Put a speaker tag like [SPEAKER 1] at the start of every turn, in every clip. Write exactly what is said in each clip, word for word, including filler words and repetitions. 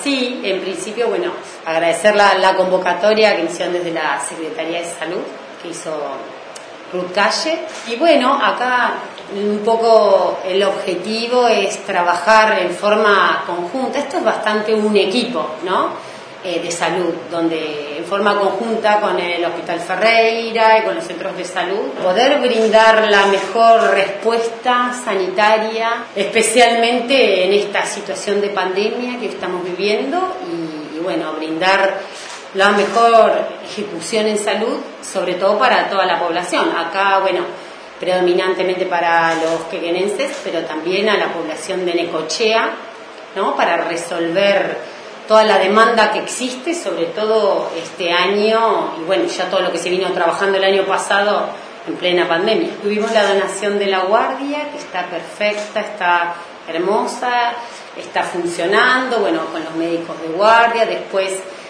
[SPEAKER 1] Sí, en principio, bueno, agradecer la, la convocatoria que hicieron desde la Secretaría de Salud, que hizo Ruth Calle. Y bueno, acá un poco el objetivo es trabajar en forma conjunta. Esto es bastante un equipo, ¿no? Eh, de salud, donde en forma conjunta con el Hospital Ferreira y con los centros de salud, poder brindar la mejor respuesta sanitaria, especialmente en esta situación de pandemia que estamos viviendo, y, y bueno, brindar la mejor ejecución en salud, sobre todo para toda la población. Acá, bueno, predominantemente para los quequenenses, pero también a la población de Necochea, ¿no? Para resolver toda la demanda que existe, sobre todo este año, y bueno, ya todo lo que se vino trabajando el año pasado en plena pandemia. Tuvimos la donación de la guardia, que está perfecta, está hermosa, está funcionando, bueno, con los médicos de guardia, después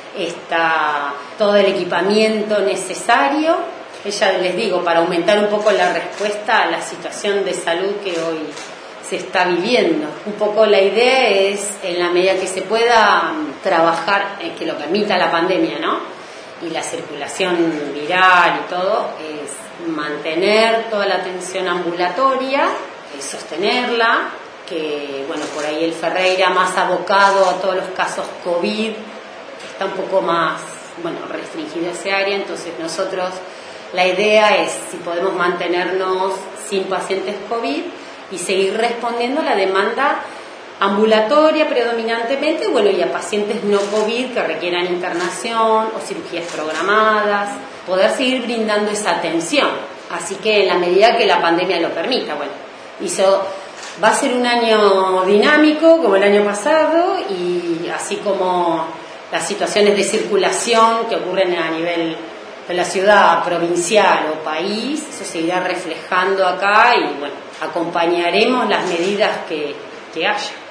[SPEAKER 1] está todo el equipamiento necesario, ella, les digo, para aumentar un poco la respuesta a la situación de salud que hoy se está viviendo. Un poco la idea es, en la medida que se pueda, trabajar, eh, que lo permita la pandemia, ¿no? Y la circulación viral y todo, es mantener toda la atención ambulatoria, eh, sostenerla, que, bueno, por ahí el Ferreira más abocado a todos los casos COVID, está un poco más, bueno, restringido ese área, entonces nosotros, la idea es, si podemos mantenernos sin pacientes COVID, y seguir respondiendo a la demanda ambulatoria predominantemente, bueno, y a pacientes no COVID que requieran internación o cirugías programadas, poder seguir brindando esa atención. Así que en la medida que la pandemia lo permita, bueno, hizo, va a ser un año dinámico como el año pasado, y así como las situaciones de circulación que ocurren a nivel de la ciudad, provincial o país, eso se irá reflejando acá y bueno, acompañaremos las medidas que, que haya.